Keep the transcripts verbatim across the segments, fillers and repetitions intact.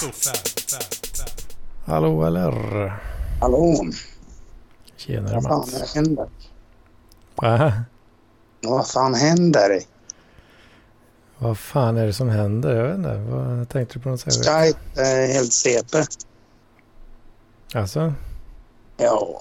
Hallå eller? Hallå. Tjenare Vad fan Mats. händer? Va? Vad fan händer? Vad fan är det som händer? Jag vet inte. Vad tänkte du på något sätt? Skype är helt C P. Alltså? Ja.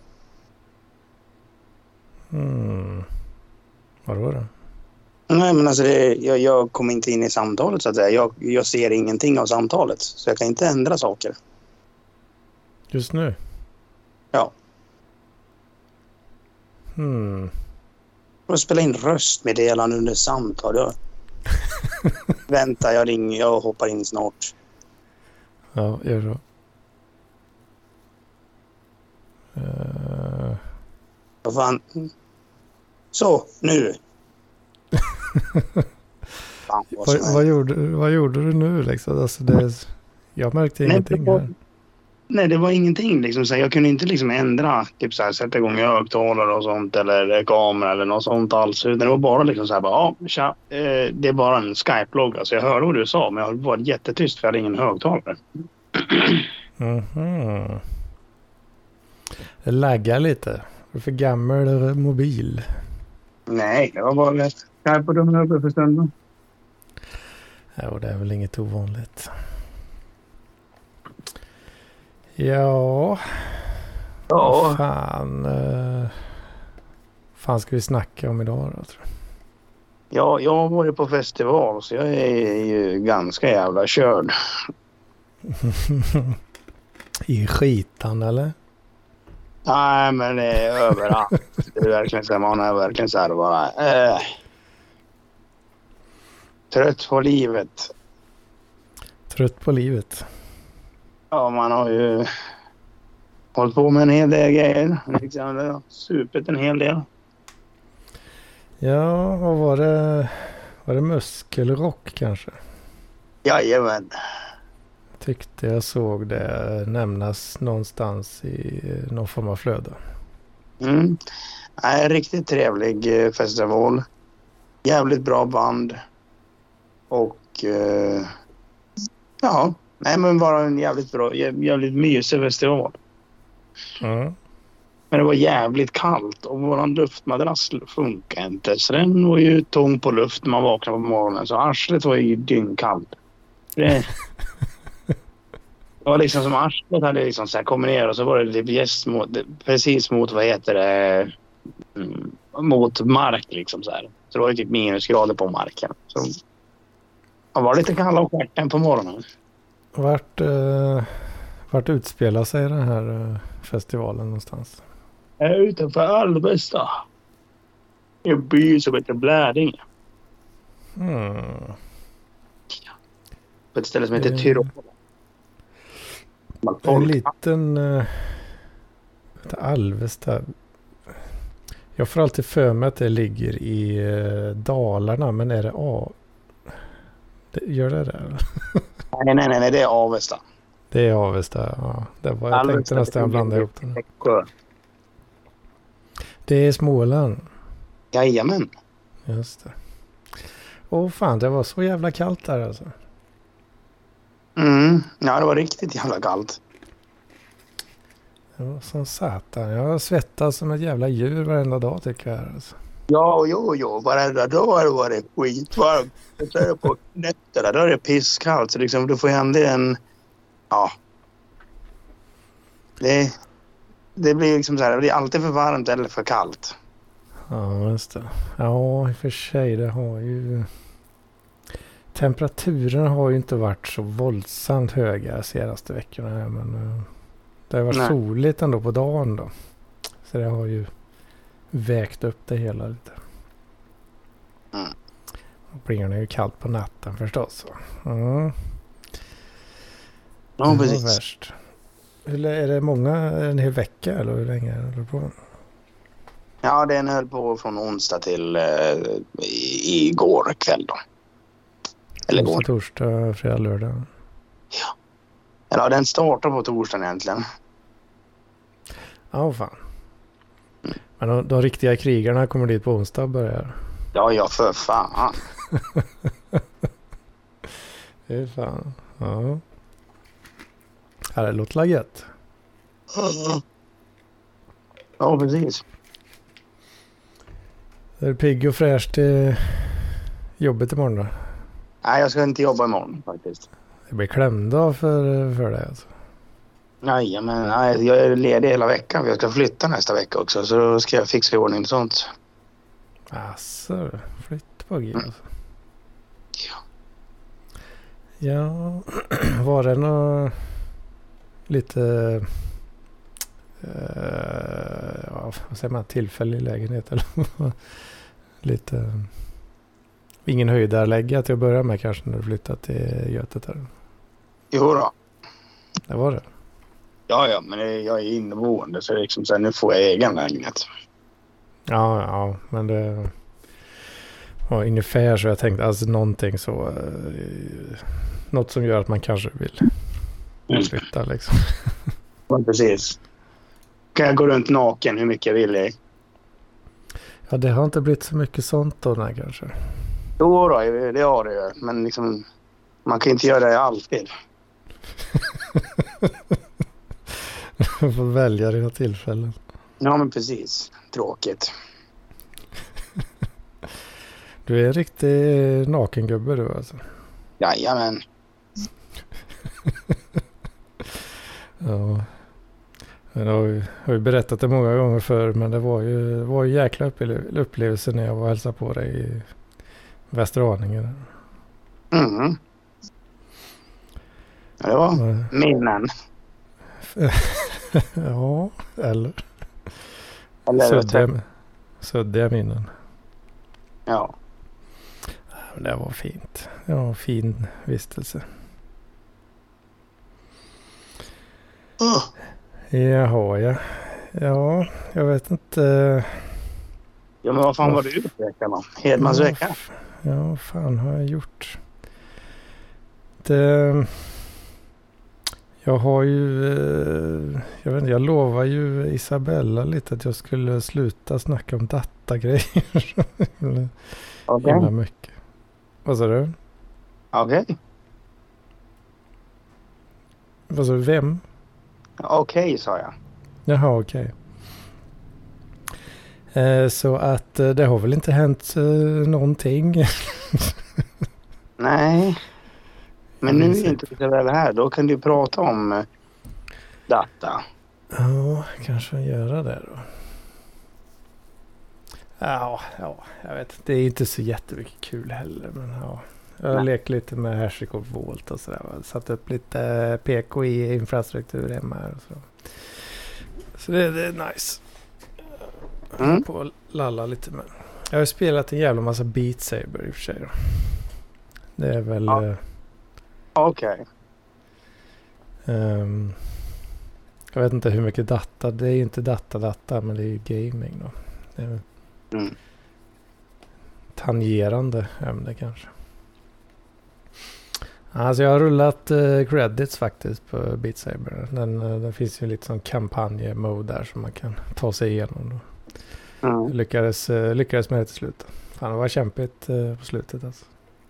Hmm. Vadå då? Nej, men alltså det, jag, jag kommer inte in i samtalet så att säga. Jag, jag ser ingenting av samtalet. Så jag kan inte ändra saker. Just nu? Ja. Hmm. Jag spela in röstmeddelande under samtal. Jag... Vänta, jag ringer. Jag hoppar in snart. Ja, gör så. Uh... Vad fan? Så, nu. Fan, vad, vad, vad, gjorde, vad gjorde du nu liksom? Alltså det, jag märkte nej, ingenting det var, här. nej, det var ingenting. Liksom, så jag kunde inte liksom ändra, typ så här, sätta igång högtalare och sånt eller kamera eller något sånt alls. Utan det var bara liksom så här, bara, ja, tja, eh, det är bara en Skype-logg. Alltså jag hörde vad du sa, men jag var jättetyst för jag hade ingen högtalare. Mhm. Det laggar lite. Är du för gammal mobil? Nej, det var bara lätt. Skype och dumma uppe för stunden. Ja, det är väl inget ovanligt. Ja. Ja. Vad fan. Uh, fan ska vi snacka om idag då, tror jag? Ja, jag har varit på festival så jag är ju ganska jävla körd. I skitan eller? Nej, men det är överallt. Det är verkligen så här, man är verkligen så här bara... Äh, trött på livet. Trött på livet? Ja, man har ju hållit på med en hel del grejer. Liksom, supet en hel del. Ja, vad var det? Var det muskelrock kanske? Jajamän. Tyckte jag såg det nämnas någonstans i någon form av flöde. Mm. Nej, riktigt trevlig festival. Jävligt bra band. Och eh, ja, nej men bara en jävligt bra, jävligt mysig festival. Mm. Men det var jävligt kallt och våran luftmadrass funkar inte. Så den var ju tom på luft när man vaknade på morgonen. Så arslet var ju dyngkallt. Det... Det var liksom som arslet hade liksom så här kommit ner och så var det typ gäst mot, precis mot, vad heter det, mot mark liksom så här. Så det var ju typ minusgrader på marken. Så det var lite kalla och skärten på morgonen. Vart, uh, vart utspelar sig den här uh, festivalen någonstans? Jag är utanför Alvesta. I en by som heter Blädinge. Mm. På ett ställe som heter Mm. Tyrol. En liten uh, Alvesta. Jag får alltid för mig att det ligger i uh, Dalarna, men är det A? Det, gör det där? nej, nej, nej, det är Avesta. Det är Avesta, ja. Det var, jag Alvesta, tänkte nästan blanda ihop den. Växjö. Det är Småland. Jajamän. Just det. Åh fan, det var så jävla kallt där alltså. Mm. Ja, det var riktigt jävla kallt. Det var som satan. Jag svettas som ett jävla djur varenda dag tycker jag. Alltså. Ja, jo, jo. Varenda dag har det varit skitvarmt. Så är det på nätterna. Då är det pisskallt. Så liksom, du får hända en... Ja. Det, det blir liksom så här. Det blir alltid för varmt eller för kallt. Ja, just det. Ja, i och för sig. Det har ju... Temperaturen har ju inte varit så våldsamt höga de senaste veckorna. Men uh, det har varit Nej. soligt ändå på dagen då. Så det har ju vägt upp det hela lite. Mm. Och blir det ju kallt på natten förstås. Mm. Ja, det var precis. värst. Hur, är det många, en hel vecka eller hur länge är det på? Ja, den höll på från onsdag till eh, i- igår kväll då. Eller Onsdag, igår. torsdag, fredag, lördag. Ja. Eller den startar på torsdagen egentligen. Ja, oh, fan. Men de, de riktiga krigarna kommer dit på onsdag och börjar. Ja, ja, för fan. Det är fan. Ja. Ja, det låter gött. Ja, precis. Är du pigg och fräsch till jobbet imorgon då? Nej, jag ska inte jobba imorgon faktiskt. Det blir klämdag för, för dig alltså. Nej, men nej, jag är ledig hela veckan. Jag ska flytta nästa vecka också. Så då ska jag fixa i ordning och sånt. Asså, flytt på G alltså. Ja. Ja, var det något lite uh, ja, vad säger man, tillfällig lägenhet eller lite ingen höjdarlägga till att börja med kanske när du flyttat till Götet här? Jo då. Det var det. Ja, ja, men jag är inneboende så det är liksom så här, nu får jag egen lägenhet. Ja, ja, men det var ungefär så jag tänkte, alltså någonting så uh, något som gör att man kanske vill flytta liksom. Ja, precis. Kan jag gå runt naken hur mycket jag vill i? Ja, det har inte blivit så mycket sånt då, nej, kanske. Jo då, det har det ju. Men liksom, man kan inte göra det alltid. Du får välja dina tillfällen. Ja, men precis. Tråkigt. Du är en riktig nakengubbe du alltså. Jajamän. Ja. Jag har ju, har ju berättat det många gånger förr, men det var ju, det var ju jäkla upple- upplevelse när jag var och hälsade på dig i Västerhaninge. Mm. Ja, det var Ja. minnen. Ja, eller Eller suddiga, suddiga minnen. Ja. Men det var fint. Det var en fin vistelse. Oh. Jaha, ja. Ja, jag vet inte. Ja, men vad fan var det ute veckan då? Hedmans Ja, vecka? f- Ja, vad fan har jag gjort? Det, jag har ju, eh, jag vet inte, jag lovar ju Isabella lite att jag skulle sluta snacka om datagrejer. Himla Okej. himla mycket. Vad sa du? Okej. Vad sa du? Vem? Okej, sa jag. Jaha, okej. Eh, så att eh, det har väl inte hänt eh, någonting. Nej. Men nu är inte det väl här. Då kan du prata om eh, data. Ja, kanske göra det då. Ja, ja, jag vet. Det är inte så jättemycket kul heller. Men ja. Jag har lekt lite med Hashicorp och Volt och sådär. Satt upp lite P K I-infrastruktur hemma här och så. Så det, det är nice. Mm. På att lalla lite med. Jag har spelat en jävla massa Beat Saber i och för sig då. Det är väl... Ja. eh, Okej. ehm, jag vet inte hur mycket data. Det är ju inte data-data, men det är ju gaming då. Det är Mm. tangerande ämne kanske. Alltså jag har rullat eh, credits faktiskt på Beat Saber. Den, eh, den finns ju lite sån kampanj-mode där som man kan ta sig igenom då. Mm. Jag lyckades, eh, lyckades med det till slut. Fan, det var kämpigt eh, på slutet alltså.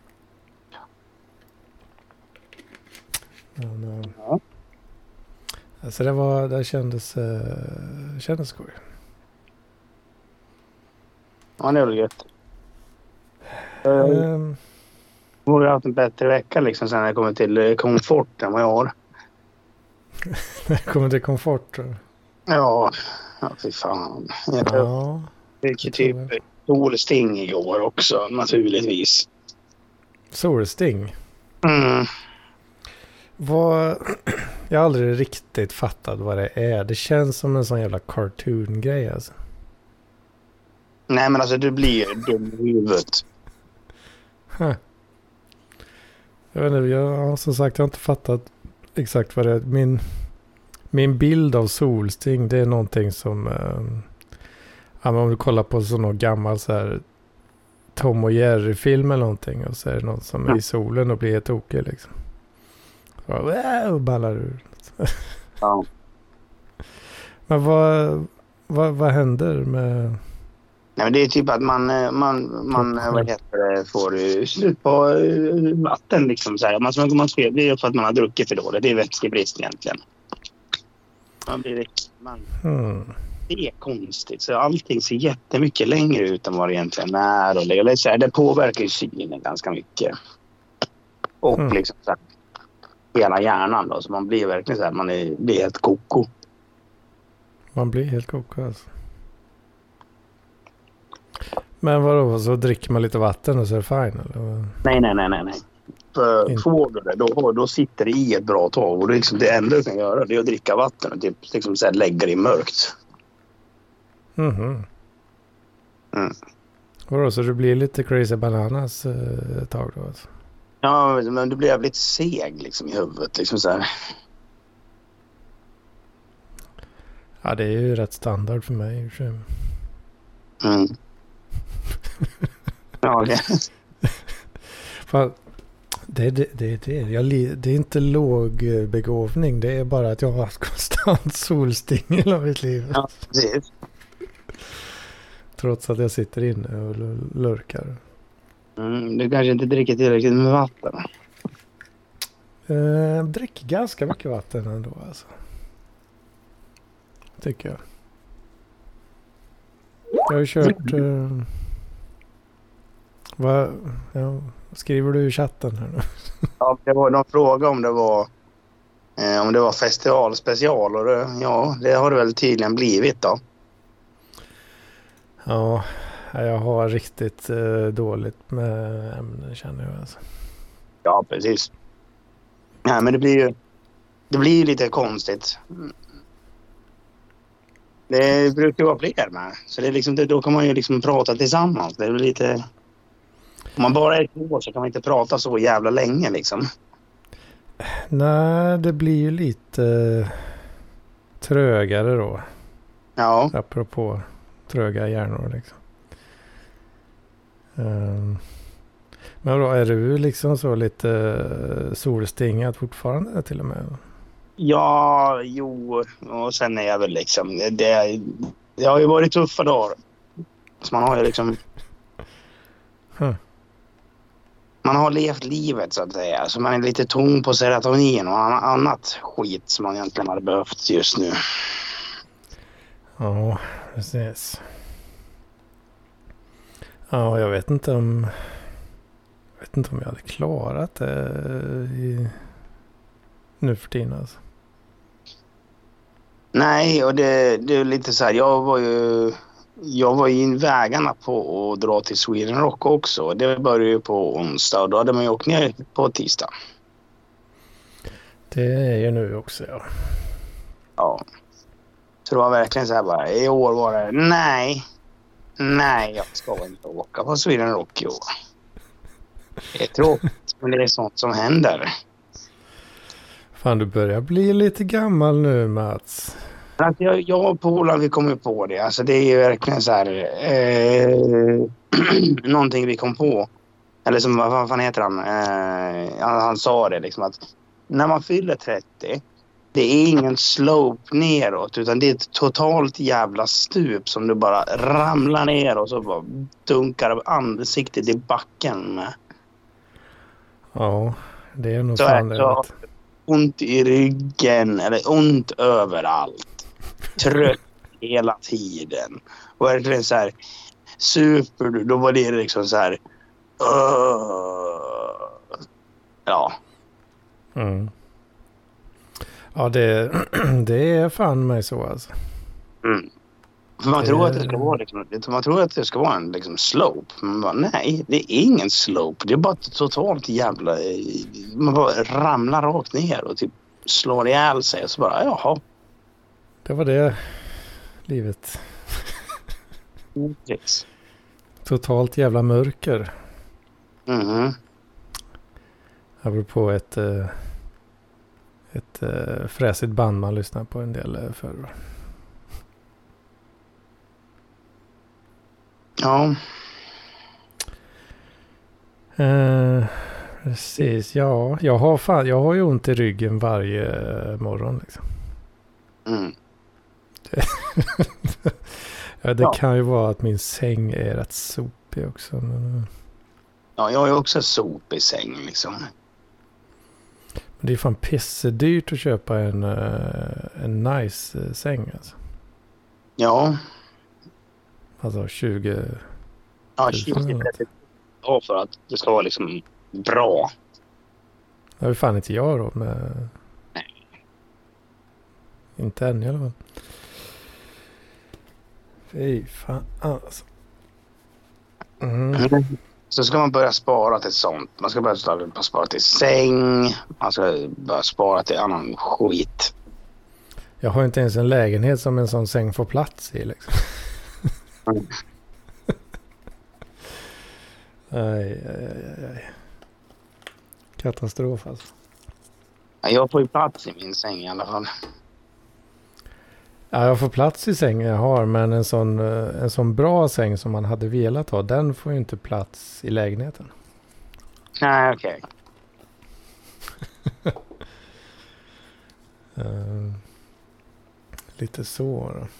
Men, eh, Ja. alltså det var, det kändes, eh, kändes skoj. Ja, det är väl gött. Uh, Um, borde ha haft en bättre vecka liksom sen när jag kommer till eh, komfort än vad jag har. det kommer till komfort. Tror jag. Ja, ja fy fan. Jag Ja, fick ju det tror typ solsting igår också, naturligtvis. solsting. Mm. Vad, jag har aldrig riktigt fattat vad det är. Det känns som en sån jävla cartoon-grej alltså. Nej, men alltså du blir dum i huvudet. Huh. Jag vet inte, jag har som sagt jag har inte fattat exakt vad det är. Min, min bild av solsting, det är någonting som eh, ja, men om du kollar på sån gammal så här Tom och Jerry-film eller någonting och så är det någon som är i solen och blir helt tokig liksom. Och ballar ur. Ja. Men vad, vad, vad händer med... Nej, men det är typ att man, man, man vad heter det, får uh, slut på uh, vatten liksom så här. Man, man, man, det är för att man har druckit för dåligt. Det är vätskebrist egentligen. Man blir man, Mm. det är konstigt. Så allting ser jättemycket längre ut än vad det egentligen är. Och det, så här, det påverkar ju synen ganska mycket. Och Mm. liksom så här, hela hjärnan då. Så man blir verkligen så här, man är, blir helt koko. Man blir helt koko alltså. Men vadå, så dricker man lite vatten och så är det fine eller? Nej, nej, nej, nej, nej. För Inte. får du det, då, då sitter det i ett bra tag. Och det, är liksom, det enda du kan göra det är att dricka vatten och typ, liksom så här, lägga det i mörkt. Mhm. Mm. Vadå, så det blir lite crazy bananas eh, ett tag då alltså? Ja, men du blir jävligt seg liksom i huvudet. Liksom så här. Ja, det är ju rätt standard för mig i och för sig. Mm. Ja, det. Fan, det, det, det, det, jag, li- det är inte låg eh, begåvning. Det är bara att jag har haft konstant solsting hela mitt liv. Ja, precis. Trots att jag sitter inne och l- lurkar. Mm, du kanske inte dricker tillräckligt med vatten. Eh, jag dricker ganska mycket vatten ändå alltså. Tycker jag. Jag har ju kört... Eh, vad, ja, skriver du i chatten här nu? Ja, det var någon fråga om det var eh, om det var festivalspecial. Och det, ja, det har det väl tydligen blivit då. Ja, jag har riktigt eh, dåligt med ämnen känner jag alltså. Ja, precis. Nej, men det blir ju det blir ju lite konstigt. Det brukar vara fler med. Så det är liksom, då kan man ju liksom prata tillsammans. Det är lite... Om man bara är två så kan man inte prata så jävla länge liksom. Nej, det blir ju lite eh, trögare då. Ja. Apropå tröga hjärnor liksom. Um, men då är du liksom så lite uh, solstingad fortfarande till och med? Ja, jo. Och sen är jag väl liksom... Det, det har ju varit tuffa dagar. Så man har ju liksom... Huh. Man har levt livet så att säga. Så man är lite tom på serotonin och annat skit som man egentligen hade behövt just nu. Ja, precis. Ja, jag vet inte om... Jag vet inte om jag hade klarat det i, nu för tiden alltså. Nej, och det, det är lite så här. Jag var ju... Jag var i vägarna på att dra till Sweden Rock också. Det började ju på onsdag och då hade man ju åkt ner på tisdag. Det är ju nu också, ja. Ja. Så det var verkligen så här bara, i år var det, nej, nej, jag ska inte åka på Sweden Rock i år. Det är tråkigt, men det är sånt som händer. Fan, du börjar bli lite gammal nu, Mats. Att jag, jag och Pola, vi kom ju på det. Alltså det är ju verkligen så här, eh, någonting vi kom på. Eller som, vad fan heter han? Eh, han? Han sa det liksom att när man fyller trettio, det är ingen slope neråt utan det är ett totalt jävla stup som du bara ramlar ner och så bara dunkar ansiktet i backen med. Ja, det är nog Så fan är det. det. Ont i ryggen eller ont överallt. Trött hela tiden. Och verkligen så här super du, då var det liksom så här uh, ja. Mm. Ja, det, det är fan mig så alltså. Mm. För man det... tror att det ska vara liksom, man tror att det ska vara en liksom slope. Men bara, nej, det är ingen slope. Det är bara totalt jävla man bara ramlar rakt ner och typ slår ihjäl sig och så bara jaha. Det var det livet. Yes. Totalt jävla mörker. Mhm. Apropå ett eh, ett eh, fräsigt band man lyssnar på en del eh, förr. Ja. Eh, precis, ja. Jag har, fan, jag har ju ont i ryggen varje morgon liksom. Mm. Ja, det Ja. kan ju vara att min säng är rätt sopig också. Men, Ja, jag är också sop i säng liksom. Det är fan pissedyrt att köpa en, en nice säng alltså. Ja. Alltså tjugo Ja, tjugo trettio ja, för att det ska vara liksom bra. Det har fan inte jag då med... Nej. Inte än i alla fall. Fy fan alltså. Mm. Mm. Så ska man börja spara till sånt. Man ska börja spara till säng. Man ska börja spara till annan skit. Jag har inte ens en lägenhet som en sån säng får plats i liksom. Mm. Aj, aj, aj, aj. Katastrof alltså. Jag får ju plats i min säng i alla fall. Ja, jag får plats i sängen jag har, men en sån, en sån bra säng som man hade velat ha, den får ju inte plats i lägenheten. Nej, okej. Okay. uh, lite så då.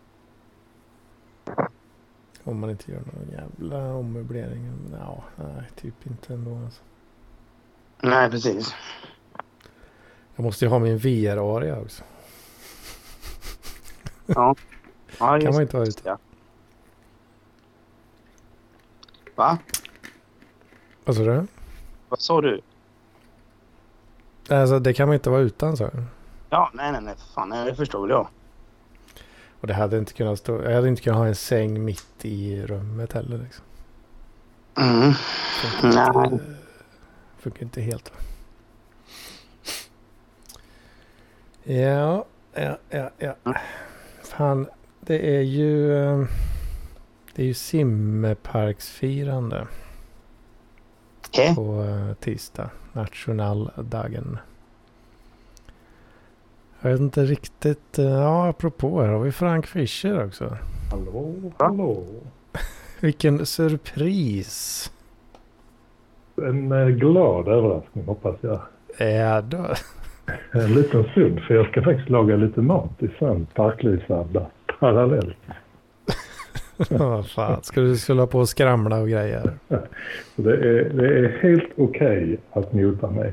Om man inte gör någon jävla ommöblering. Ja, nej, typ inte ändå alltså. Nej, precis. Jag måste ju ha min V R-area också. Ja. Ja, kan man inte ha ute. Ja. Va? Vad sa du? Vad sa du? Alltså det kan man inte vara utan så. Ja, nej, nej, nej. Fan, det förstår väl jag. Och det hade inte kunnat stå. Jag hade inte kunnat ha en säng mitt i rummet heller liksom. Mm. Funkar nej. Inte, funkar inte helt. Ja, ja, ja, ja. Fan, det är ju det är ju simparksfirande Okay. på tisdag, nationaldagen. Jag vet inte riktigt, ja apropå här har vi Frank Fischer också. Hallå, hallå. Vilken surpris. En eh, glad överraskning hoppas jag. Ja då. En liten sudd, för jag ska faktiskt laga lite mat i sann parklivsanda parallellt. Vad fan, ska du skulle på och skramla och grejer? Det är, det är helt okej okay att njuta mig.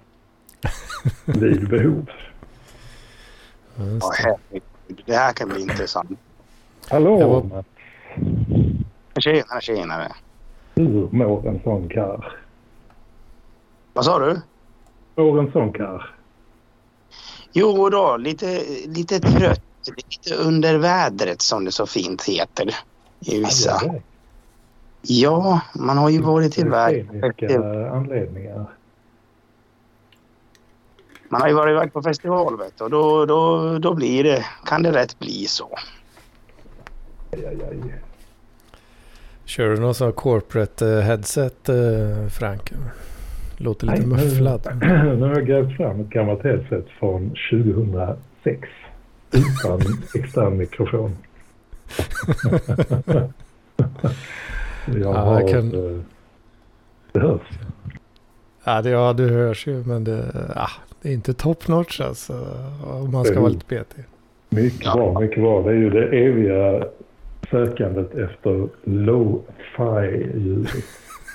Vid behov. Ja, herregud. Det här kan bli intressant. Hallå! Jag var... Matt. Tjenare, tjenare. Hur mår en sån karl? Vad sa du? Mår en sån karl? Jo då, lite, lite trött. Lite under vädret som det så fint heter i vissa. Ja, ja man har ju varit iväg. Kemiska anledningar. Man har ju varit iväg på festival, vet du, och då, då, då blir det, kan det rätt bli så. Aj, aj, aj. Kör du någon sån corporate headset, Frank? Låter lite Nej, mufflad. Nu, nu har jag grävt fram ett gammalt headset från tjugohundrasex. Utan extern mikrofon. jag ja, har... jag kan... Det hörs. Ja, det, ja, det hörs ju, men det, ja, det är inte top notch alltså. Om man ska vara lite petig. Mycket ja. bra, mycket bra. Det är ju det eviga sökandet efter low-fi-ljudet.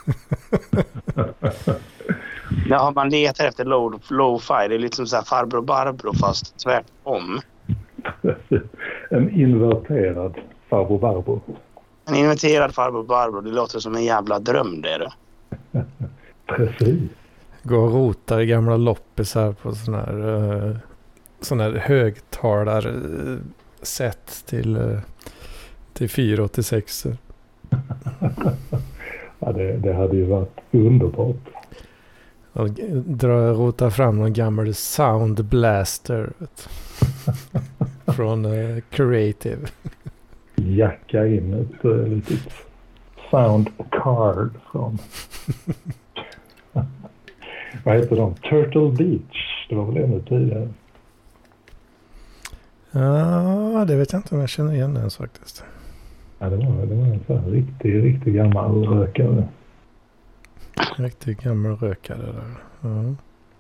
Ja, man letar efter low, low-fi. Det är lite som så här farbror Barbro fast tvärtom. En inverterad farbror Barbro. En inverterad farbror Barbro. Det låter som en jävla dröm det är det. Precis. Gå och rota i gamla loppisar på sån här, uh, sån här högtalarsätt till, uh, till fyra åttiosex. Ja, det, det hade ju varit underbart. Och dra, rota fram någon gammal Sound Blaster från uh, Creative. Jacka in ett uh, litet sound card från vad heter de? Turtle Beach. Det var väl ännu tidigare. Ja, det vet jag inte om jag känner igen den faktiskt. Ja, det var, det var en sån här riktig, riktig gammal rökare. Riktigt gammal rökare där. Ja.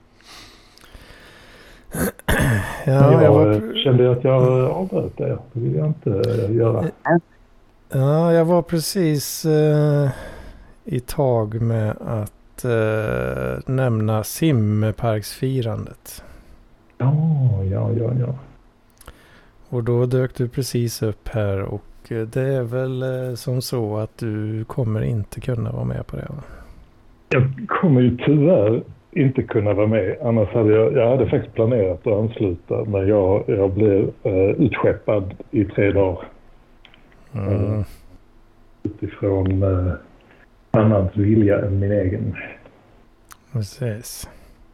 Ja, jag, jag var... kände att jag avbröt det. Det vill jag inte göra. Ja, jag var precis uh, i tag med att att eh, nämna simparksfirandet. Ja, ja, ja, ja. Och då dök du precis upp här och det är väl eh, som så att du kommer inte kunna vara med på det, va? Jag kommer ju tyvärr inte kunna vara med. Annars hade jag, jag hade faktiskt planerat att ansluta. Men jag, jag blev uh, utskeppad i tre dagar. Mm. Uh, utifrån uh, annans vilja än min egen. Precis.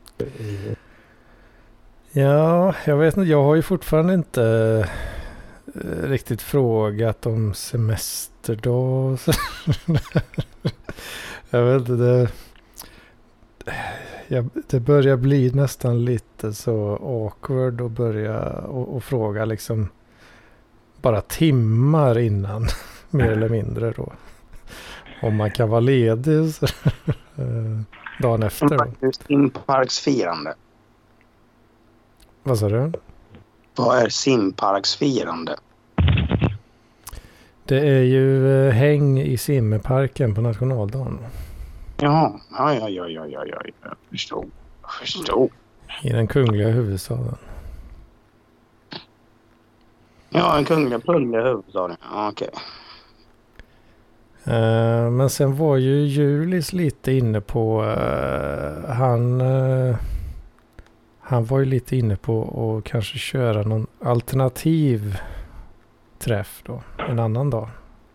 Ja, jag vet inte. Jag har ju fortfarande inte uh, riktigt frågat om semesterdag. Jag vet inte, det, jag, det börjar bli nästan lite så awkward att börja och, och fråga liksom bara timmar innan, mer eller mindre då. Om man kan vara ledig så, dagen efter då. Simparksfirande. Vad sa du? Vad är simparksfirande? Det är ju eh, häng i simparken på nationaldagen. Ja, ja, ja, ja, ja, ja, ja, jag förstår. Jag förstår. I den kungliga huvudstaden. Ja, en kungliga pungliga huvudstaden. Ja, okej. Uh, men sen var ju Julis lite inne på uh, han uh, han var ju lite inne på att kanske köra någon alternativ träff då en annan dag.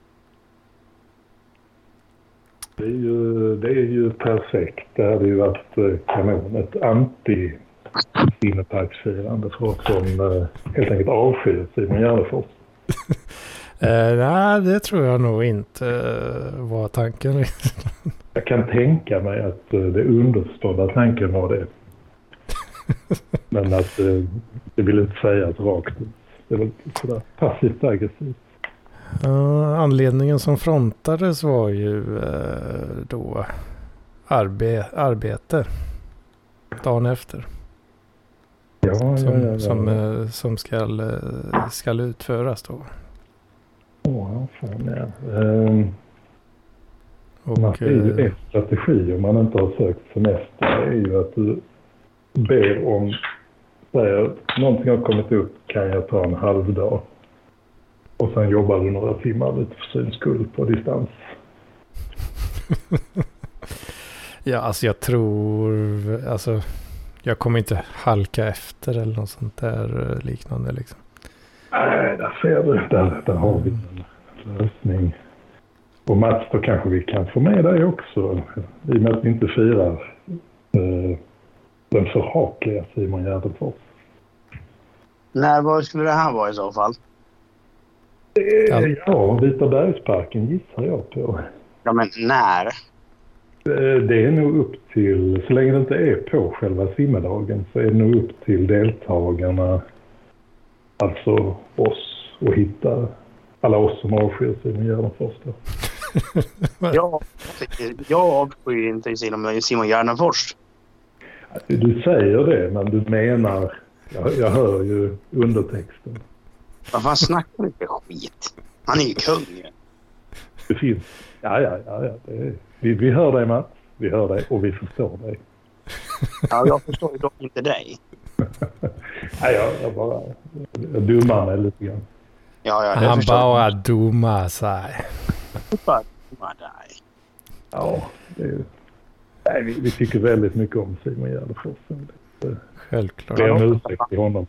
Det är ju, det är ju perfekt. Det hade ju varit uh, kanon. Ett anti-simparksfirande för oss som uh, helt enkelt avskyr Simon Gärdenfors. Uh, nej, det tror jag nog inte uh, var tanken. Jag kan tänka mig att uh, det understådda tanken var det. Men att uh, det vill inte sägas rakt. Det är väl sådär passivt aggressivt. Uh, anledningen som frontades var ju uh, då arbe- arbete dagen efter. Ja, som, ja, ja, ja. som, uh, som ska, uh, ska utföras då. Åh, fan ja. Um, och, man är ju en strategi om man inte har sökt semester är ju att du ber om, säger någonting har kommit upp, kan jag ta en halv dag. Och sen jobbar du några timmar lite för sin skull på distans. Ja, alltså jag tror, alltså jag kommer inte halka efter eller något sånt där liknande liksom. Nej, där ser du. Där, där har vi en lösning. Och Mats, då kanske vi kan få med dig också. I och med att vi inte firar eh, den förhatliga Simon Gärdenfors. När var skulle det här vara i så fall? Eh, ja, Vita bergsparken gissar jag på. Ja, men när? Eh, det är nog upp till, så länge det inte är på själva simmedagen så är det nog upp till deltagarna. Alltså oss och hitta alla oss som avskyr Simon Gärdenfors då. Ja, jag avskyr inte Simon Gärdenfors. Du säger det, men du menar, jag, jag hör ju undertexten. Vad fan snackar du för skit? Han är ju kung. Det finns, ja, ja, ja, ja det är, vi, vi hör dig Mats, vi hör dig och vi förstår dig. Ja, jag förstår ju dock inte dig. Nej, jag, jag bara, jag dummar mig lite grann. Ja, ja, han bara dummar sig. Bara dummar dig. Ja, det är ju, nej, vi, vi tycker väldigt mycket om Simon Gärdenfors. Självklart. Det är en ursäkt till honom.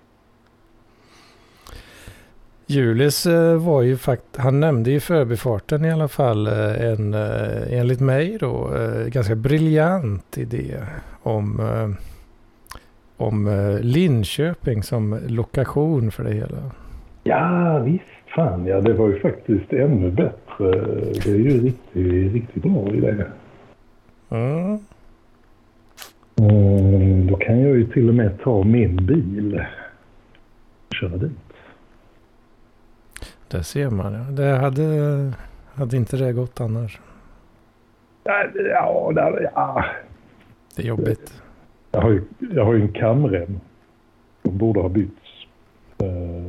Julis var ju faktiskt, han nämnde i förbifarten i alla fall en, enligt mig då, ganska briljant idé om, om Linköping som lokation för det hela. Ja, visst fan, ja, det var ju faktiskt ännu bättre. Det är ju riktigt, riktigt bra idé. Mm. Mm, då kan jag ju till och med ta min bil och köra dit. Det ser man, ja. Det hade, hade inte det gått annars. Ja, ja, där, ja. Det är jobbigt. Jag har ju, jag har ju en kamrem som borde ha bytts. Eh,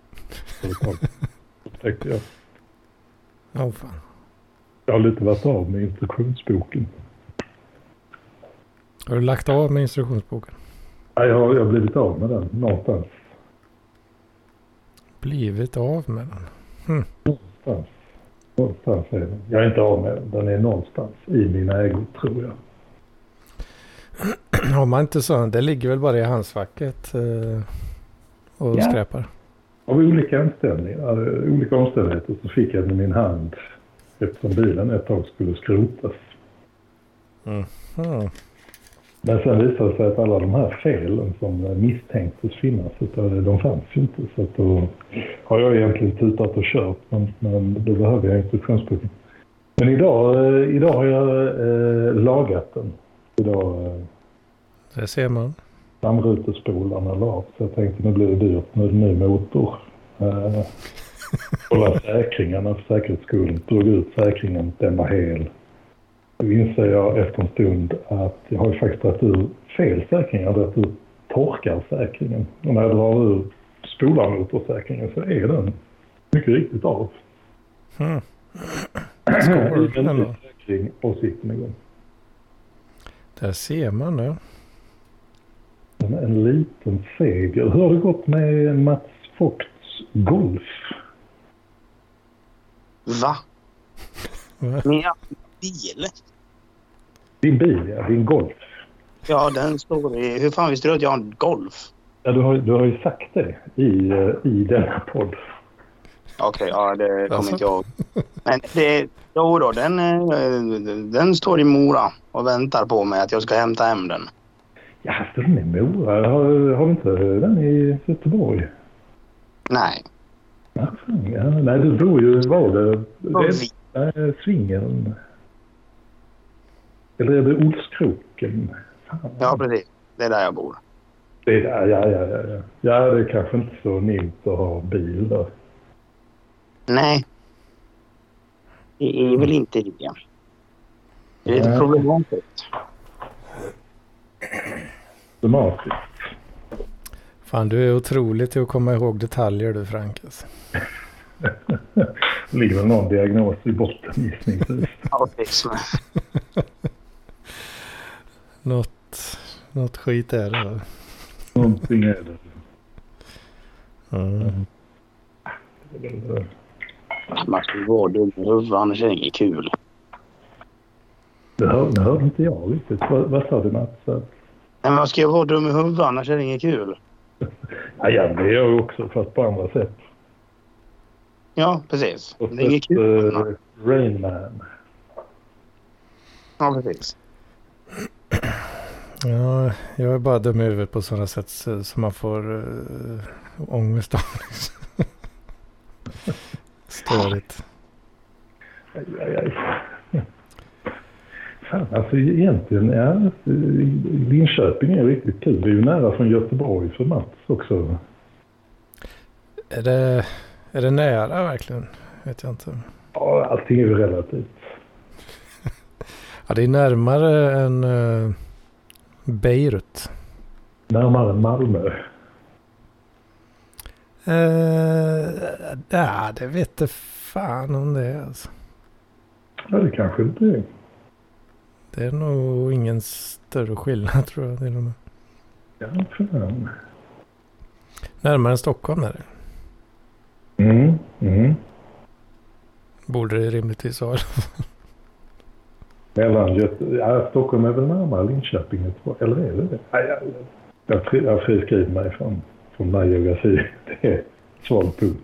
tänkte jag. Ja, fan. Jag har lite varit av med instruktionsboken. Har du lagt av med instruktionsboken? Ja, jag har, jag har blivit av med den någonstans. Blivit av med den? Hm. Någonstans. Någonstans är den. Jag är inte av med den. Den är någonstans i mina ägor, tror jag. Har man inte så? Det ligger väl bara i handskfacket eh, och Ja. skräpar? Av olika omständigheter, olika omständigheter så fick jag den i min hand eftersom bilen ett tag skulle skrotas. Mm. Mm. Men sen visade det sig att alla de här felen som misstänktes finnas, de fanns ju inte. Så att då har jag egentligen tutat och kört, men, men då behöver jag instruktionsboken. Men idag, idag har jag eh, lagat den. Idag eh, Det ser man. framrutespolarna la av, så jag tänkte nu blir det dyrt, nu är det ny motor. Eh, kolla säkringarna för säkerhets skull, drog ut säkringen, den var hel. Då inser jag efter en stund att jag har ju faktiskt dragit ur fel säkring. Jag har dragit ur torkarsäkringen. Och när jag drar ur spolarmotorsäkringen så är den mycket riktigt av. Mm. Skål, Skål, ändå. säkring och sikten igång. Där ser man nu. En, en liten seger. Hur har det gått med Mats Fogts Golf? Va? Va? Min bil? Din bil, ja. Din Golf. Ja, den står i... Hur fan visste du att jag har en Golf? Ja, du har, du har ju sagt det i, eh, i denna podd. Okej, okay, ja, det kommer Alltså? inte jag ihåg. Men det... Jo då, den, eh, den står i Mora och väntar på mig att jag ska hämta hem den. Ja, står den i Mora? Har, har du inte den i Göteborg? Nej. Ja, fan, ja. Nej, du bor ju... Var det? Vad det vi- är Svingen. Eller är det Olskroken? Fan. Ja, precis. Det är där jag bor. Det är, ja, ja, ja, ja. Ja, det är kanske inte så nytt att ha bil där. Nej. Det är väl inte det. Det är lite Nej. problematiskt. Dramatiskt. Fan, du är otrolig till att komma ihåg detaljer du, Frank. Alltså. Det ligger väl någon diagnos i botten gissningsvis. Ja, precis. Något, något skit är det. Va? Någonting är det. Mm. Det är väl, Man ska vara dum i huvudet, annars är det inget kul. det hör, det hörde inte jag riktigt. Vad, vad sa du, Mats? Nej, men man ska ju vara dum i huvudet, annars är det inget kul. Ja, ja, det är jag också, fast på andra sätt. Ja, precis. Och Det är inget sett, kul. uh, Rain Man. Ja, precis. Ja, jag är bara dum i huvudet på sådana sätt så, så man får uh, ångest av. Störigt. Aj, aj, aj. Fan, alltså egentligen, ja, Linköping är riktigt kul. Det är ju nära från Göteborg för Mats också. Är det, är det nära verkligen? Vet jag inte. Ja, allting är ju relativt. Ja, det är närmare än uh, Beirut. Närmare Malmö. Uh, ja, det vet jag fan om det är. Alltså. Ja, det kanske inte är. Det är nog ingen större skillnad tror jag. Till och med. Ja, fan. Närmare än Stockholm är det. Mm, mm. Borde det rimligtvis vara. Mellan Göte... ja, Stockholm är väl närmare Linköping, eller är det det? Ja, ja, jag, fri, jag friskriver mig från, från den här geografi. Det är svag punkt.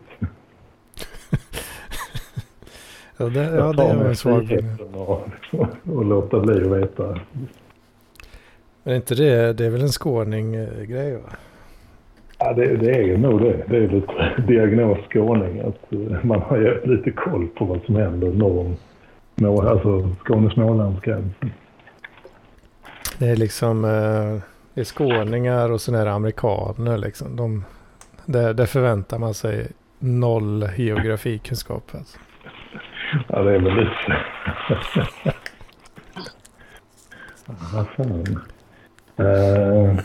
Ja, det, ja, det är väl en svag punkt. och, och, och låta bli att veta. Men inte det, det är väl en skåning-grej va? Ja, det, det är ju nog det. Det är lite diagnos skåning. Att man har ju lite koll på vad som händer norr om alltså Skåne-Smålandsgränsen. Det är liksom eh, det är skåningar och sen är det amerikaner liksom. De, där, där förväntar man sig noll geografikunskap. Alltså. Ja, det är väl lite. Vad fan. Uh,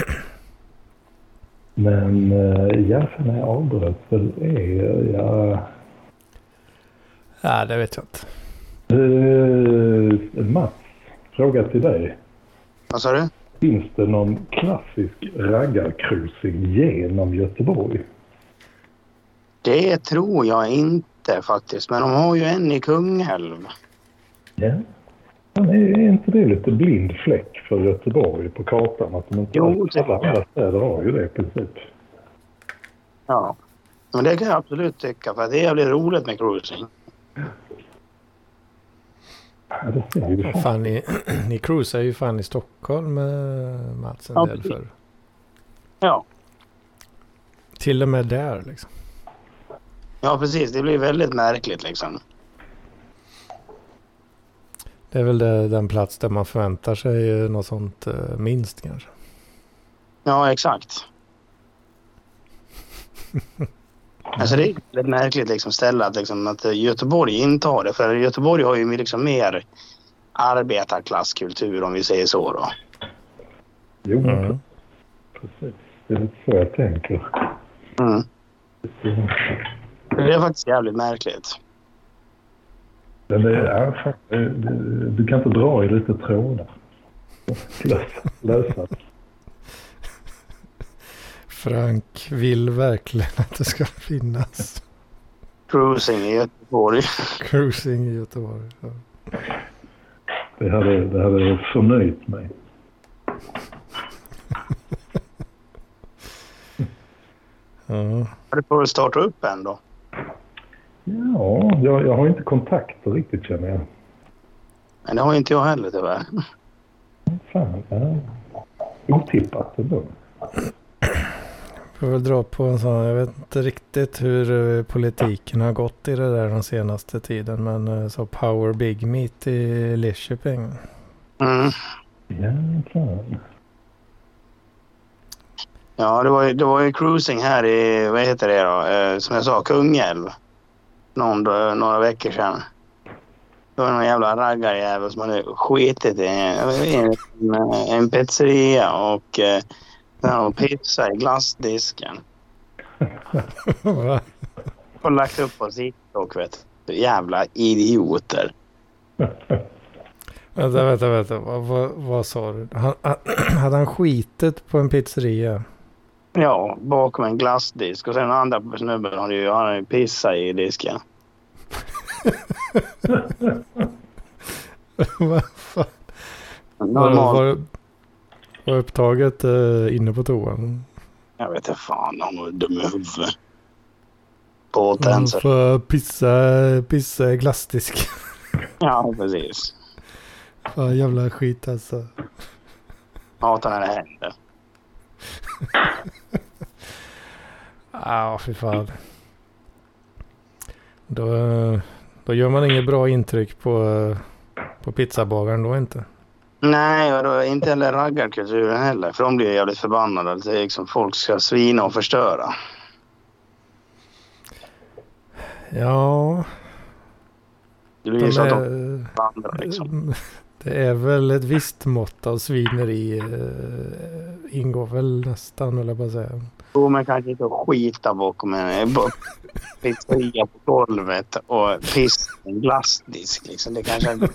men uh, ja, sen är jag avbröt väl är jag... Ja, det vet jag inte. Uh, Mats, fråga till dig. Vad sa du? Finns det någon klassisk raggarcruising genom Göteborg? Det tror jag inte faktiskt. Men de har ju en i Kungälv. Ja. Men är inte det lite blind fläck för Göteborg på kartan? Att de inte Jo, alla andra städer har ju det i princip. Ja. Men det kan jag absolut tycka. För det är jävligt roligt med cruising. Ja, det ser ju Och fan, ni, ni cruisar ju fan i Stockholm med Mats en Ja, del precis. för. Ja. Till och med där liksom. Ja, precis. Det blir väldigt märkligt liksom. Det är väl det, den plats där man förväntar sig något sånt eh, minst kanske. Ja, exakt. Alltså det är väldigt märkligt liksom ställe att, liksom, att Göteborg intar det. För Göteborg har ju liksom mer arbetarklasskultur om vi säger så då. Jo, Mm. precis. Det är lite så jag tänker. Mm. Det är faktiskt jävligt märkligt. Men det är, ja, fan, det, det, du kan inte dra i lite trådar. Lösa, lösa. Frank vill verkligen att det ska finnas Cruising i Göteborg. cruising i Göteborg. Ja. Det hade, det hade förnöjt mig. Ja. Du får väl starta upp en då. Ja, jag, jag har inte kontakter riktigt känner jag. Men det har inte jag heller tyvärr. Fan, ja. Otippat ändå. Jag får väl dra på en sån, jag vet inte riktigt hur eh, politiken har gått i det där den senaste tiden, men eh, så Power Big Meat i Lidköping. Mm. Ja, fan. Ja, det var, ju, det var ju cruising här i, vad heter det då? Eh, som jag sa, Kungälv. Någon, några veckor sedan. Det var någon jävla raggarjävel som hade skitit i en, en, en pizzeria och eh, och pizza i glassdisken. Va? Och lagt upp på TikTok, vet du. Jävla idioter. Vänta, vänta, vänta. Vad, vad, vad sa du? Han, hade han skitit på en pizzeria? Ja, bakom en glassdisk. Och sen den andra snubben hade ju, hade ju pissa i disken. Vad fan? Var, Normalt. var, var upptaget eh, inne på toan? Jag vet inte fan, han var dum i huvudet. På Han hotell. får pissa, pissa i glassdisk. Ja, precis. Fan, jävla skit alltså. Hatar när det händer. Ja, fy fan. Då, då gör man inget bra intryck på, på pizzabagaren då inte. Nej, och då inte heller raggarkulturen heller. För de blir jävligt förbannade. Att det är liksom folk ska svina och förstöra. Ja, Det blir ju så att de är, vandrar liksom. det är väl ett visst mått av svineri eh, ingår väl nästan, eller bara säga. Jo, men kanske inte att skita bakom en pizzeria på golvet och pissa i en glassdisk liksom. Det kanske är...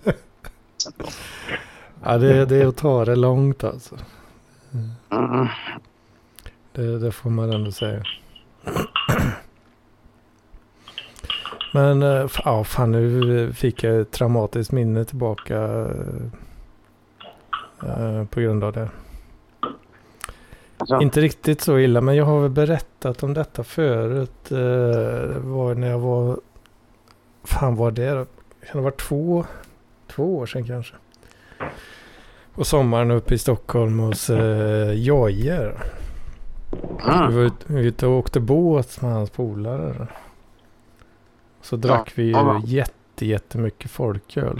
Ja, det, det är att ta det långt alltså. Mm. Det, det får man ändå säga. Men äh, ja, fan, nu fick jag ett traumatiskt minne tillbaka äh, på grund av det. Alltså, Inte riktigt så illa, men jag har väl berättat om detta förut. Äh, det var när jag var... Fan, var det? Det kan ha varit två, två år sedan kanske. På sommaren uppe i Stockholm hos äh, Jojer. mm. Vi var ute, vi var ute och åkte båt med hans polare. Så drack Ja, vi ju ja. jätte, jättemycket folköl.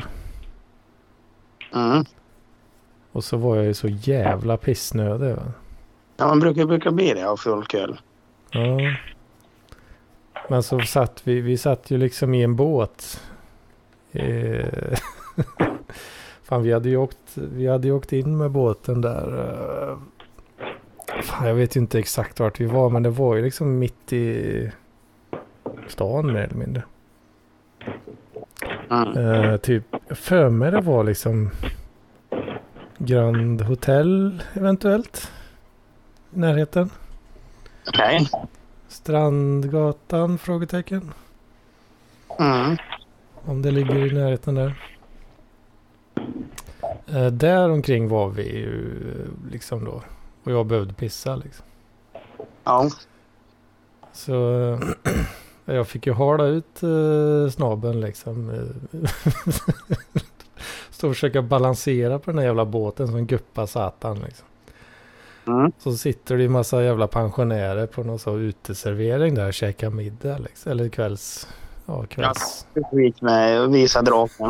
Mm. Och så var jag ju så jävla pissnödig. Va? Ja, man brukar, brukar bli det av folköl. Ja. Men så satt vi, vi satt ju liksom i en båt. Eh, Fan, vi hade ju åkt, vi hade ju åkt in med båten där. Fan, jag vet ju inte exakt vart vi var, men det var ju liksom mitt i stan mer eller mindre. Mm. Eh, typ, för mig det var liksom Grand Hotel eventuellt. I närheten. Okej. Okay. Strandgatan, frågetecken. Mm. Om det ligger i närheten där. Eh, där omkring var vi ju liksom då. Och jag behövde pissa liksom. Ja. Så jag fick ju hala ut eh, snabben liksom. Stå och försöka balansera på den här jävla båten som guppar satan liksom. Mm. Så sitter det ju massa jävla pensionärer på någon så uteservering där och käkar middag liksom. Eller kvälls... Ja, kvälls... Ja, skit med och visa draken.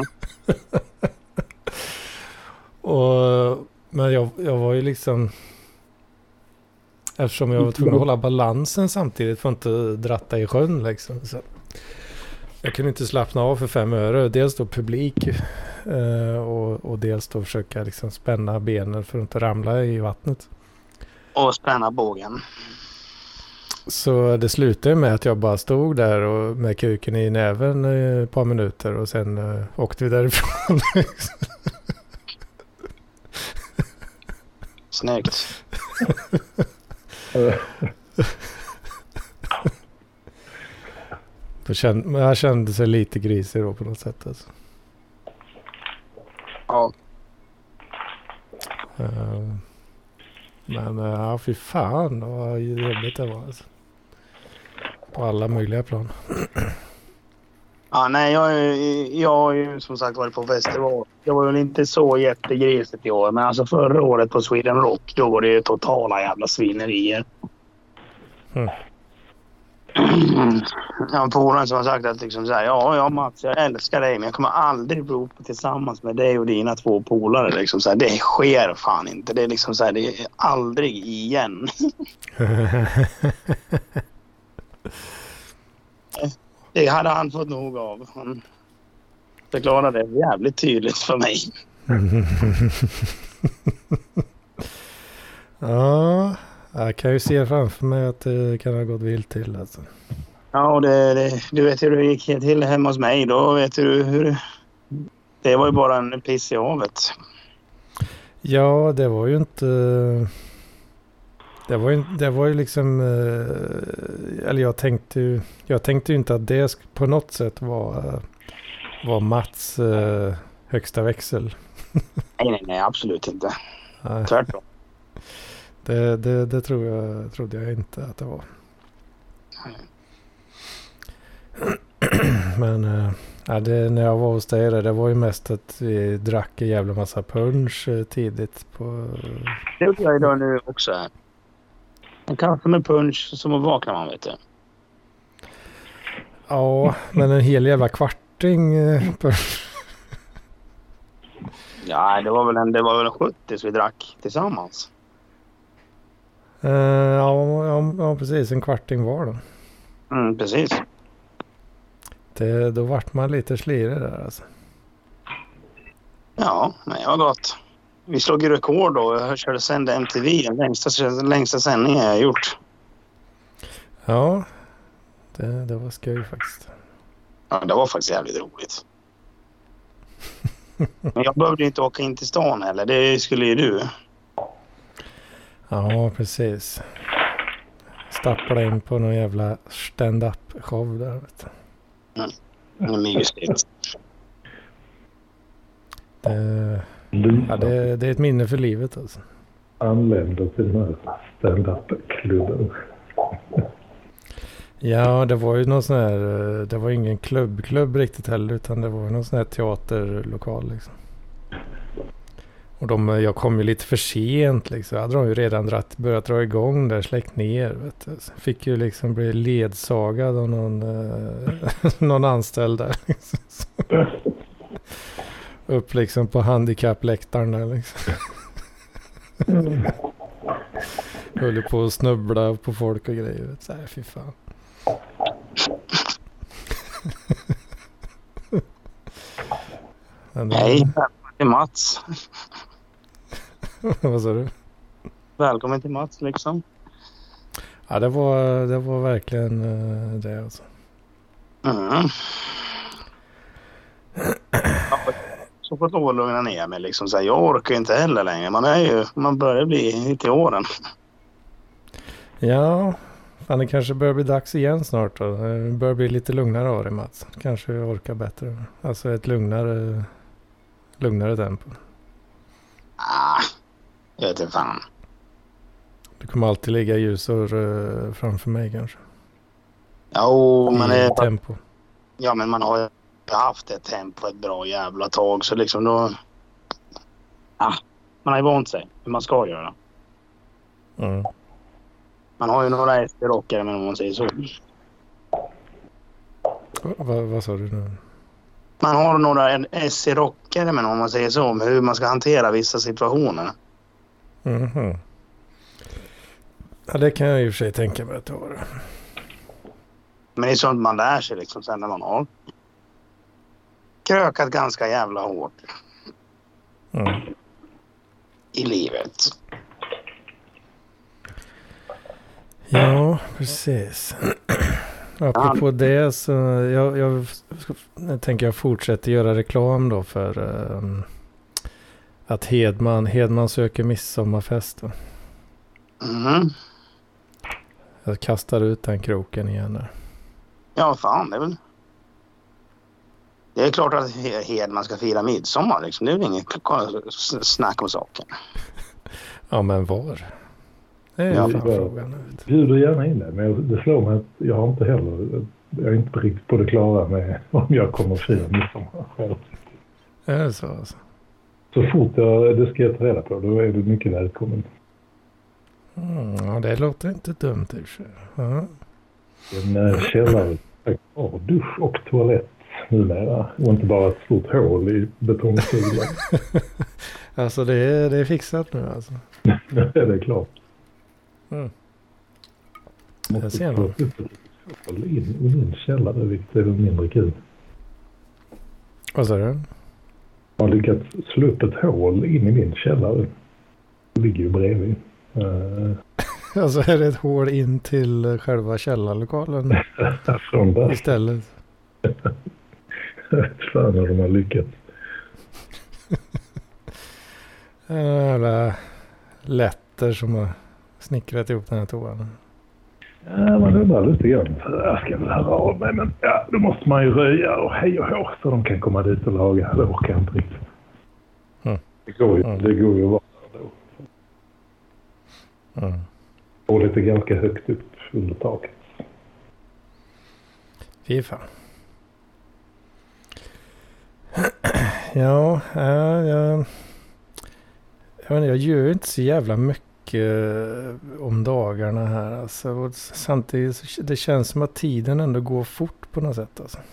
och, men jag, jag var ju liksom... Eftersom jag var tvungen att hålla balansen samtidigt för att inte dratta i sjön liksom. Så jag kunde inte slappna av för fem öre. Dels då publik eh, och, och dels då försöka liksom spänna benen för att inte ramla i vattnet. Och spänna bågen. Så det slutade med att jag bara stod där och med kuken i näven i ett par minuter och sen uh, åkte vi därifrån. Snyggt. Då kände, jag kände sig lite grisig då på något sätt. Alltså. Ja. Uh, men uh, ja, fy fan vad jobbigt det var. Alltså. På alla möjliga plan. Ja, nej, jag, jag har ju som sagt varit på festival. Jag var väl inte så jättegrisigt i år. Men alltså förra året på Sweden Rock, då var det ju totala jävla svinerier. Mm. Jag har en polare som har sagt att liksom så här, ja, ja Mats, jag älskar dig men jag kommer aldrig bli tillsammans med dig och dina två polare. Liksom så här, det sker fan inte. Det är liksom så här, det är aldrig igen. Det hade han fått nog av. Han förklarade det jävligt tydligt för mig. Ja, jag kan ju se framför mig att det kan ha gått vilt till. Alltså. Ja, och det, det, du vet hur det gick till hemma hos mig. Då vet du hur det... Det var ju bara en piss i havet. Ja, det var ju inte... Det var ju, det var ju liksom... Eller jag tänkte ju... Jag tänkte ju inte att det på något sätt var, var Mats högsta växel. Nej, nej, nej, absolut inte. Nej. Tvärtom. Det, det, det tror jag, trodde jag inte att det var. Men ja, det, när jag var hos dig där, det var ju mest att vi drack en jävla massa punch tidigt. På... Det gjorde jag idag nu också. En kaffe med punch som att vakna man, vet du. Ja, men en hel jävla kvarting punch. Ja, det var väl en, det var väl en sjuttio vi drack tillsammans. Uh, ja, ja, ja, precis. En kvarting var då. Mm, precis. Det, då vart man lite slirig där alltså. Ja, men det var gott. Vi slog ju rekord då. Jag körde sända M T V. Den längsta, längsta sändningen jag har gjort. Ja, det, det var skoj faktiskt. Ja, det var faktiskt jävligt roligt. Men jag behövde inte åka in till stan heller. Det skulle ju du. Ja, precis. Stappla in på någon jävla stand-up show där, vet du. Mm. Men just det. Det, ja, det, det är ett minne för livet alltså. Anländer till den här stand-up-klubben. Ja, det var ju någon sån här, det var ingen klubbklubb riktigt heller, utan det var någon sån här teaterlokal liksom. Och de, jag kom ju lite för sent liksom. Jag hade de ju redan dratt, börjat dra igång där, släckt ner, vet du. Så fick ju liksom bli ledsagad av någon, eh, någon anställd där liksom. Upp liksom på handikappläktaren där liksom. Mm. Höll på att snubbla på folk och grejer. Så här, fy fan. Nej, välkommen till Mats. Vad sa du? Välkommen till Mats liksom. Ja, det var, det var verkligen uh, det alltså. Mm. Ja, också fått lov att lugna ner mig. Liksom, så här, jag orkar inte heller längre. Man, är ju, man börjar bli lite i åren. Ja, fan, det kanske börjar bli dags igen snart då. Det börjar bli lite lugnare av det, Mats. Kanske jag orkar bättre. Alltså ett lugnare, lugnare tempo. Ah, jag vet inte fan. Det kommer alltid ligga ljusår uh, framför mig kanske. Jo, men I det, tempo. ja, men man har ju haft ett tempo ett bra jävla tag. Så liksom då... Ah, man har ju vant sig hur man ska göra. Mm. Man har ju några efterrockare, men om man säger så. Va, vad sa du nu? Man har några S I-rockare, men om man säger så, om hur man ska hantera vissa situationer. Mhm. Ja, det kan jag i och för sig tänka mig att det var. Men det är sånt man lär sig liksom sen när man har krökat ganska jävla hårt Mm. i livet. Ja, precis. Apropå det så jag, jag, jag tänker jag fortsätter göra reklam då för um, att Hedman, Hedman söker midsommarfest då. Mm. Jag kastar ut den kroken igen där. Ja, fan, det är väl... Det är klart att Hedman ska fira midsommar liksom. Det är väl inget snack om saken. Ja, men var? Det är Ja, fan det frågan. bjuder gärna in det, men det slår mig att jag har inte heller, jag är inte riktigt på det klara med om jag kommer fira midsommar själv. Är det så alltså? Så fort jag, det ska jag ta reda på, då är du mycket välkommen. Mm, ja, det låter inte dumt i och för sig. Ja. En äh, källare, oh, dusch och toalett numera. Och inte bara ett stort hål i betongsulan. Alltså det är, det är fixat nu alltså. Det är klart. Mm. Måste Jag ser nog. hål in i min källare, vilket är väl mindre kul. Vad sa du? Jag har lyckats slå upp ett hål in i min källare. Det ligger ju bredvid. Uh, Alltså är det ett hål in till själva källarlokalen från där. istället? Jag vet fan hur de har lyckats. Jävla lätter som har snickrat ihop den här toan. Ja, man undrar lite grann. Jag ska väl höra av mig, men ja, då måste man ju röja och hej och hå så de kan komma dit och laga. Det orkar jag inte riktigt. Mm. Det går ju, Mm. det går ju att vara då. Mm. Och lite ganska högt upp under taket. Fy fan. Ja, ja, ja. Jag, menar, jag gör inte så jävla mycket om dagarna här. Alltså. Och samtidigt så det känns som att tiden ändå går fort på något sätt. Alltså.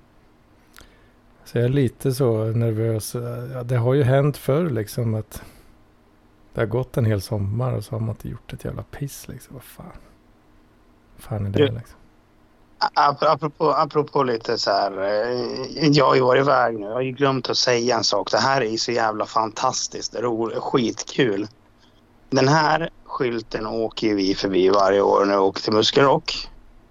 Så jag är lite så nervös. Ja, det har ju hänt förr liksom att det har gått en hel sommar och så har man inte gjort ett jävla piss liksom. Vad fan? Vad fan är det liksom? Apropå, apropå lite så här, jag har ju varit iväg nu. Jag har ju glömt att säga en sak. Det här är så jävla fantastiskt, roligt, skitkul. Den här skylten åker ju vi förbi varje år när vi åker till Muskelrock.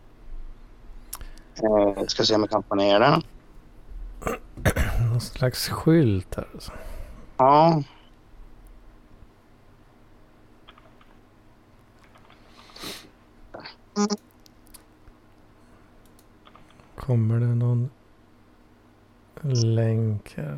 Jag ska se om jag kan få ner den. Någon slags skylt här alltså. Ja. Kommer det någon länk här?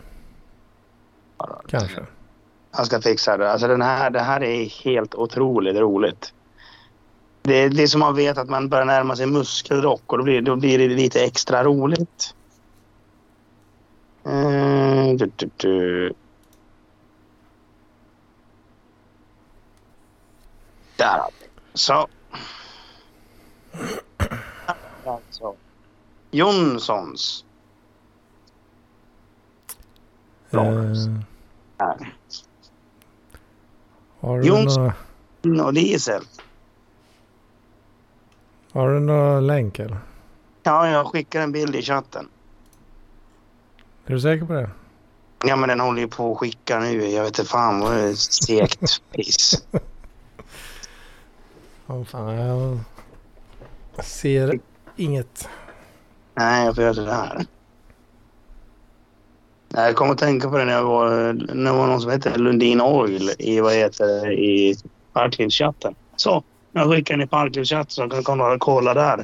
Kanske. Jag ska fixa det. Alltså den här, det här är helt otroligt roligt. Det, det är som man vet att man börjar närma sig Muskelrock och då blir, då blir det lite extra roligt. Mm, du, du, du. Där har vi. Så. Alltså. Jonssons. Eh, Här. har du Jonsson. några, Och diesel. har du några länk eller? Ja, jag skickar en bild i chatten. Är du säker på det? Ja, men den håller ju på att skicka nu. Jag vet inte fan vad det är segt piss. Åh fan, jag ser inget. Nej, jag får göra det här. Jag kommer att tänka på det när jag var, när det var någon som hette Lundin Oil i, vad heter det, i Parklivschatten. Så, jag skickar den i Parklivschatten så kan komma och kolla där.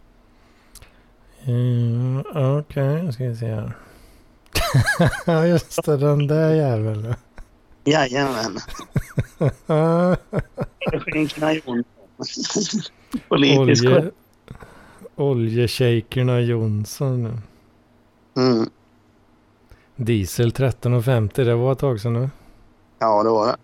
Mm, Okej, okay, ska vi se här. Ja, just det, den där jäveln. Jajamän. Skinkorna Jonsson. Politisk. Olje, Oljeshakerna Jonsson. Mm. Diesel tretton femtio, det var ett tag sedan nu. Ja, det var det.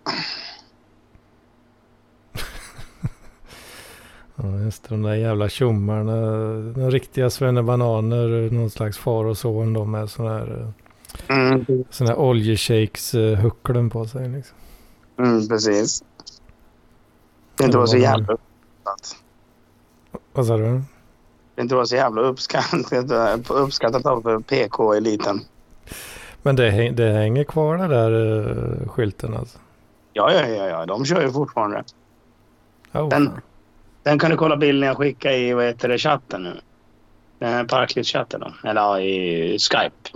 Ja, just de där jävla tjommarna. De riktiga svennebananer, någon slags far och son då med sån här, Mm. sån här oljeshakes-hucklen på sig liksom. Mm, precis. Det inte var så jävla uppskattat. Vad sa du? Det inte var så jävla uppskattat, uppskattat av P K-eliten. Men det, häng, det hänger kvar där, där uh, skylten alltså? Ja, ja, ja, ja. De kör ju fortfarande. Oh, den, den kan du kolla bilden jag skickar i, vad heter det, chatten nu. Den här Parklivs-chatten då. Eller ja, i Skype.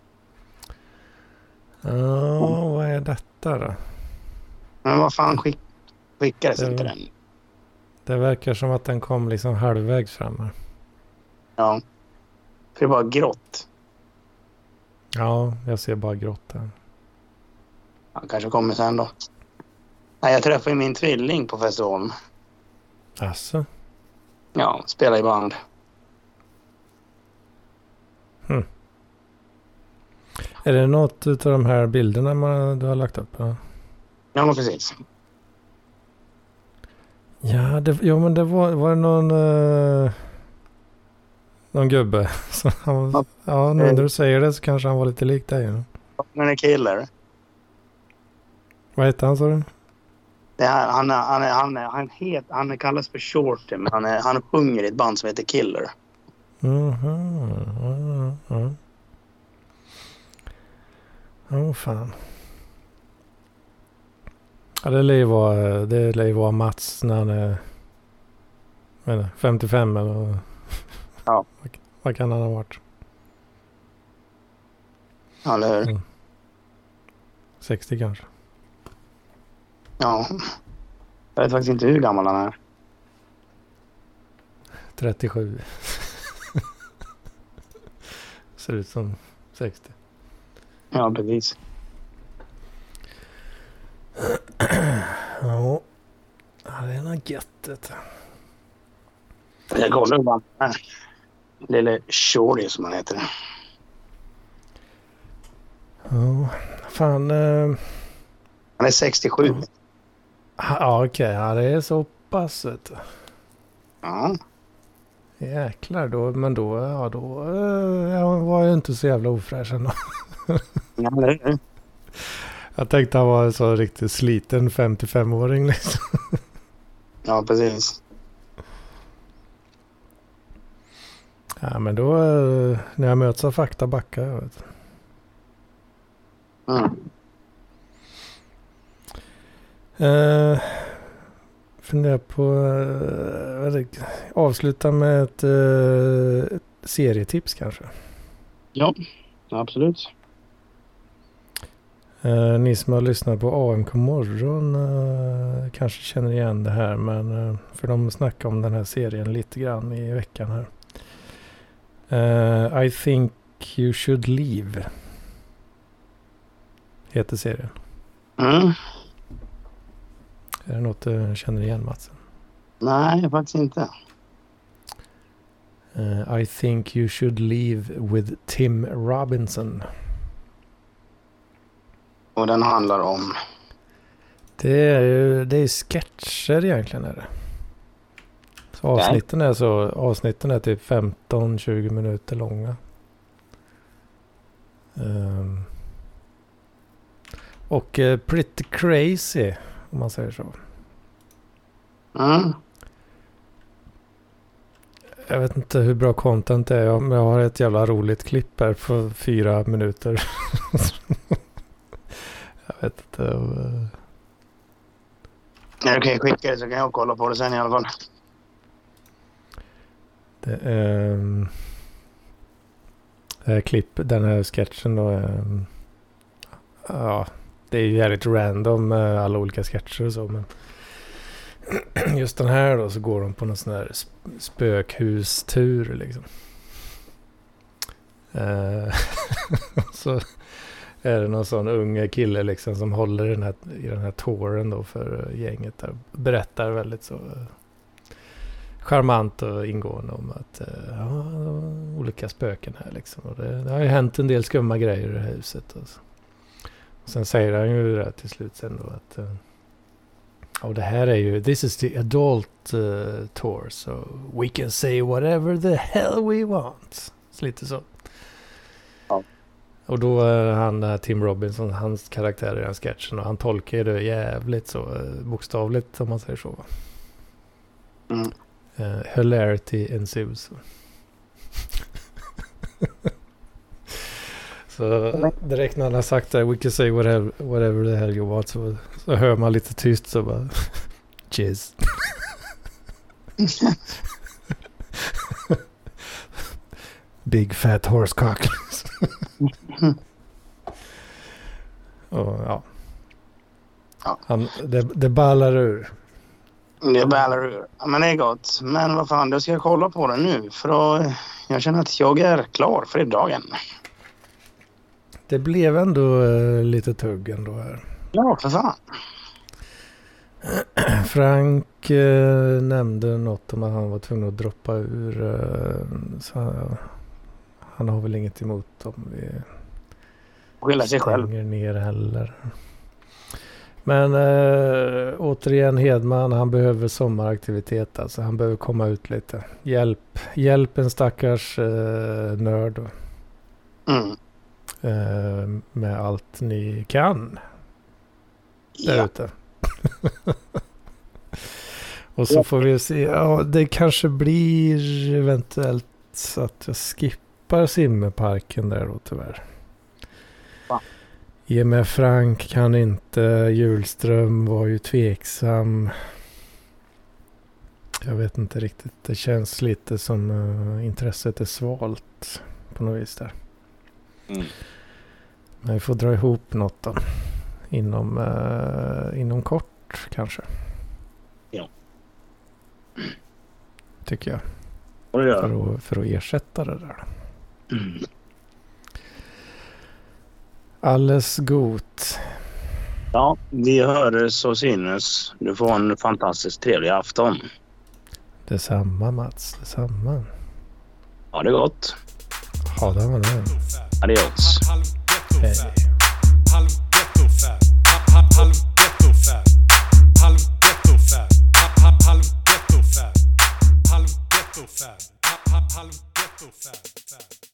Ja, oh, vad är detta då? Men vad fan skick, skickades det, inte den? Det verkar som att den kom liksom halvvägs fram här. Ja. Det var grått. Ja, jag ser bara grått här. Han kanske kommer sen då. Nej, jag träffade min tvilling på festivalen. Asså? Ja, spelar i band. Hmm. Är det något av de här bilderna man, du har lagt upp? Ja, Ja, men precis. ja, det, ja men det var, var det någon... Uh, någon gubbe. Så han, ja, nu när du säger det så kanske han var lite lik dig. Ja. Han är killer. Vad heter han, sa du? Det här, han, är, han, är, han, är, han, het, han kallas för Shorty, men han, är, han sjunger i ett band som heter Killer. Mhm. Ja, ja. Åh fan. Ja, det lär ju vara, det lär ju vara Mats när han är menar, femtiofem eller Ja. vad, vad kan han ha varit? Ja, eller hur? Mm. sextio kanske. Ja. Jag vet faktiskt inte hur gammal han är. trettiosju. Ser ut som sextio. Ja, precis. Ja. Ja, det är något göttet. Jag kollar hur han är. Lille Shorty som han heter. Ja, fan. Eh, Han är sextiosju. ja, okej. Okay. Ja, det är så pass. Vet du. Ja. Jäklar då. Men då, ja, då eh, jag var jag inte så jävla ofräsch ändå. Ja, eller hur? Jag tänkte han var en så riktigt sliten femtiofem-åring liksom. Ja, precis. Ja, men då eh, när jag möts av fakta backar jag vet. Mm. Eh, funderar på eh, avsluta med ett, eh, ett serietips kanske. Ja, absolut. Eh, ni som har lyssnat på A M K morgon eh, kanske känner igen det här, men eh, för de snackar om den här serien lite grann i veckan här. Eh, I think you should leave heter serien. Mm. Är det något du känner igen, Mats? Nej, faktiskt inte. Uh, I think you should leave with Tim Robinson. Och den handlar om... Det är, det är sketcher egentligen är det. Så avsnitten är så avsnitten är typ femton till tjugo minuter långa. Um, och uh, pretty crazy om man säger så. Mm. Jag vet inte hur bra content det är, men jag har ett jävla roligt klipp här för fyra minuter. Jag vet inte. Uh... Ja, okej, skicka det så kan jag kolla på det sen i alla fall. Det är, um, det här klipp, den här sketchen då är, um, ja, det är ju jävligt random med alla olika sketcher och så, men just den här då så går de på någon sån här sp- spökhustur liksom. Uh, så är det någon sån unge kille liksom som håller den här, i den här tåren då för gänget där. Berättar väldigt så uh, charmant och ingående om att uh, ja, olika spöken här liksom. Och det, det har ju hänt en del skumma grejer i det här huset. Och, så. Och sen säger han ju det till slut sen då att uh, och det här är ju, this is the adult uh, tour, so we can say whatever the hell we want. Så lite så. Ja. Och då är han uh, Tim Robinson, hans karaktär i den sketchen, och han tolkar ju det jävligt så uh, bokstavligt om man säger så. Mm. Uh, hilarity ensues. Så direkt när han har sagt det, we can say whatever, whatever the hell you want, så, så hör man lite tyst så bara cheers. Big fat horsecock. Och ja. Ja. Han, det, det ballar ur. Det ballar ur. Ja, men det är gott. Men vad fan, då ska jag kolla på det nu. För då, jag känner att jag är klar för dagen. Det blev ändå uh, lite tugg ändå här. Ja, för fan. Frank uh, nämnde något om att han var tvungen att droppa ur. Uh, så han, han har väl inget emot om vi Skylla sig själv. stänger ner heller. Men uh, återigen Hedman, han behöver sommaraktivitet. Alltså han behöver komma ut lite. Hjälp, hjälp en stackars uh, nörd. Mm. Uh, med allt ni kan där Ja. ute. Och så får vi se, ja, det kanske blir eventuellt så att jag skippar simmeparken där då tyvärr. Va? I och med Frank kan inte, Hjulström var ju tveksam. Jag vet inte riktigt, det känns lite som uh, intresset är svalt på något vis där. Mm. Men vi får dra ihop något då. Inom, uh, inom kort kanske. Ja. Tycker jag. Och det gör. För att, för att ersätta det där. Mm. Alles gott. Ja, vi hörs och synes. Du får en fantastiskt trevlig afton. Detsamma Mats, detsamma. Ha det gott. Ha det med det. Adios. Hej. Halv ghetto-fab, halv ghetto-fab, halv ghetto-fab, halv ghetto-fab, halv ghetto-fab, halv ghetto-fab.